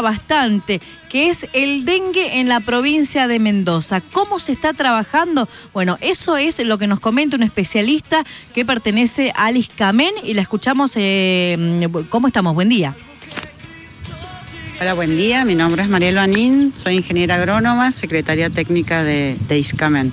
bastante, que es el dengue en la provincia de Mendoza. ¿Cómo se está trabajando? Bueno, eso es lo que nos comenta un especialista que pertenece al ISCAMEN y la escuchamos. ¿Cómo estamos? Buen día. Hola, buen día. Mi nombre es Mariela Anín, soy ingeniera agrónoma, secretaria técnica de ISCAMEN.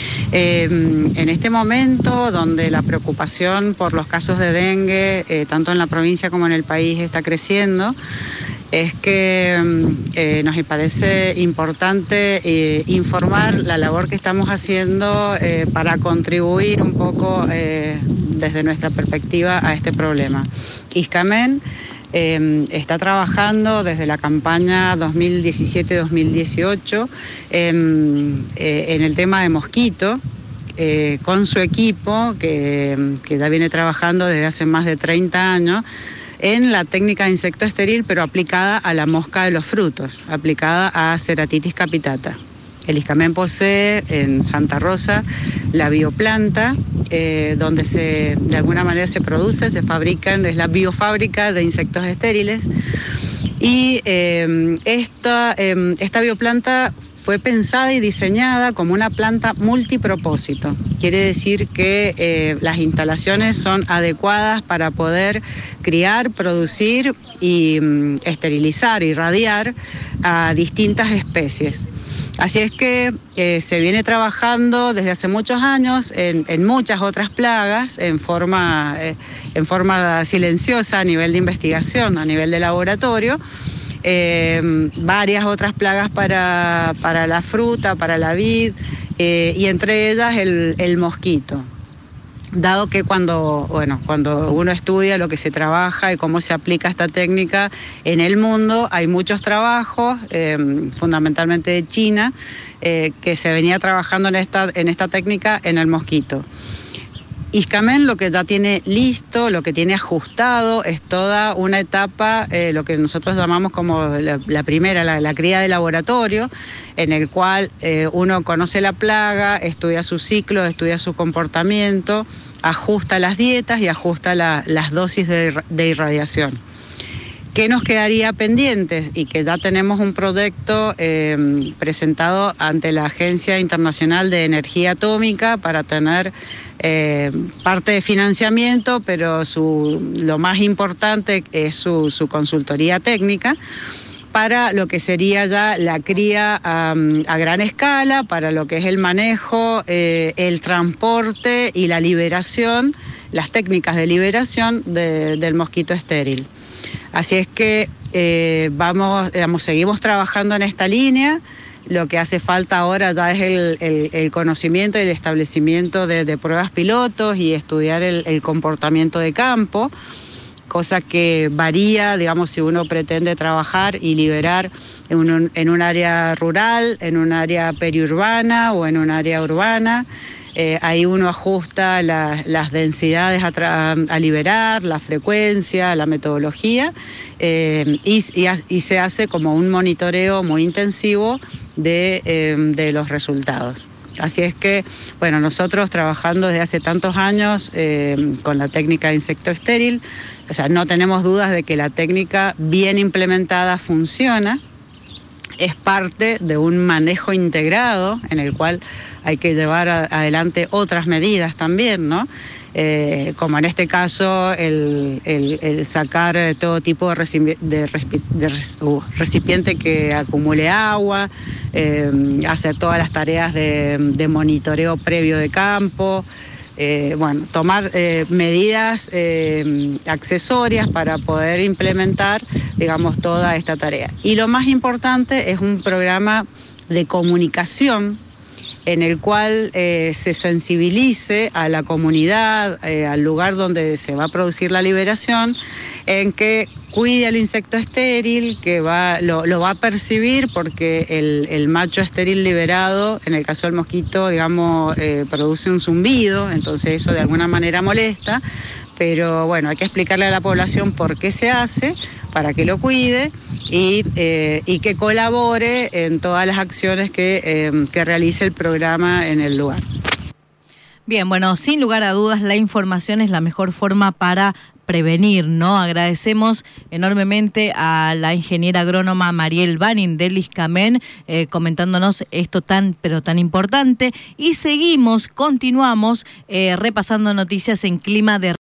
En este momento, donde la preocupación por los casos de dengue, tanto en la provincia como en el país, está creciendo, es que nos parece importante informar la labor que estamos haciendo para contribuir un poco desde nuestra perspectiva a este problema. ISCAMEN está trabajando desde la campaña 2017-2018 en el tema de mosquito, con su equipo que ya viene trabajando desde hace más de 30 años en la técnica de insecto estéril, pero aplicada a la mosca de los frutos, aplicada a Ceratitis capitata. El ISCAMEN posee en Santa Rosa la bioplanta, donde de alguna manera se producen, se fabrican, es la biofábrica de insectos estériles. Y esta bioplanta fue pensada y diseñada como una planta multipropósito. Quiere decir que las instalaciones son adecuadas para poder criar, producir y esterilizar, irradiar a distintas especies. Así es que se viene trabajando desde hace muchos años en muchas otras plagas en forma silenciosa a nivel de investigación, a nivel de laboratorio, varias otras plagas para la fruta, para la vid, y entre ellas el mosquito. Dado que cuando uno estudia lo que se trabaja y cómo se aplica esta técnica en el mundo, hay muchos trabajos, fundamentalmente de China, que se venía trabajando en esta técnica en el mosquito. ISCAMEN lo que ya tiene listo, lo que tiene ajustado, es toda una etapa, lo que nosotros llamamos como la primera, la cría de laboratorio, en el cual uno conoce la plaga, estudia su ciclo, estudia su comportamiento, ajusta las dietas y ajusta las dosis de irradiación. ¿Qué nos quedaría pendientes? Y que ya tenemos un proyecto presentado ante la Agencia Internacional de Energía Atómica para tener parte de financiamiento, pero lo más importante es su consultoría técnica para lo que sería ya la cría a gran escala, para lo que es el manejo, el transporte y la liberación, las técnicas de liberación del mosquito estéril. Así es que seguimos trabajando en esta línea. Lo que hace falta ahora ya es el conocimiento y el establecimiento de pruebas pilotos y estudiar el comportamiento de campo, cosa que varía, digamos, si uno pretende trabajar y liberar en un área rural, en un área periurbana o en un área urbana. Ahí uno ajusta las densidades a liberar, la frecuencia, la metodología, y se hace como un monitoreo muy intensivo de los resultados. Así es que, bueno, nosotros trabajando desde hace tantos años con la técnica de insecto estéril, o sea, no tenemos dudas de que la técnica bien implementada funciona. Es parte de un manejo integrado en el cual hay que llevar adelante otras medidas también, ¿no? Como en este caso el sacar todo tipo de recipiente que acumule agua, hacer todas las tareas de monitoreo previo de campo, tomar medidas accesorias para poder implementar, digamos, toda esta tarea. Y lo más importante es un programa de comunicación en el cual se sensibilice a la comunidad, al lugar donde se va a producir la liberación, en que cuide al insecto estéril, que lo va a percibir porque el macho estéril liberado, en el caso del mosquito, digamos, produce un zumbido, entonces eso de alguna manera molesta, pero bueno, hay que explicarle a la población por qué se hace, para que lo cuide y que colabore en todas las acciones que realice el programa en el lugar. Bien, bueno, sin lugar a dudas la información es la mejor forma para prevenir, ¿no? Agradecemos enormemente a la ingeniera agrónoma Mariel Banin del ISCAMEN comentándonos esto tan importante, y continuamos repasando noticias en clima de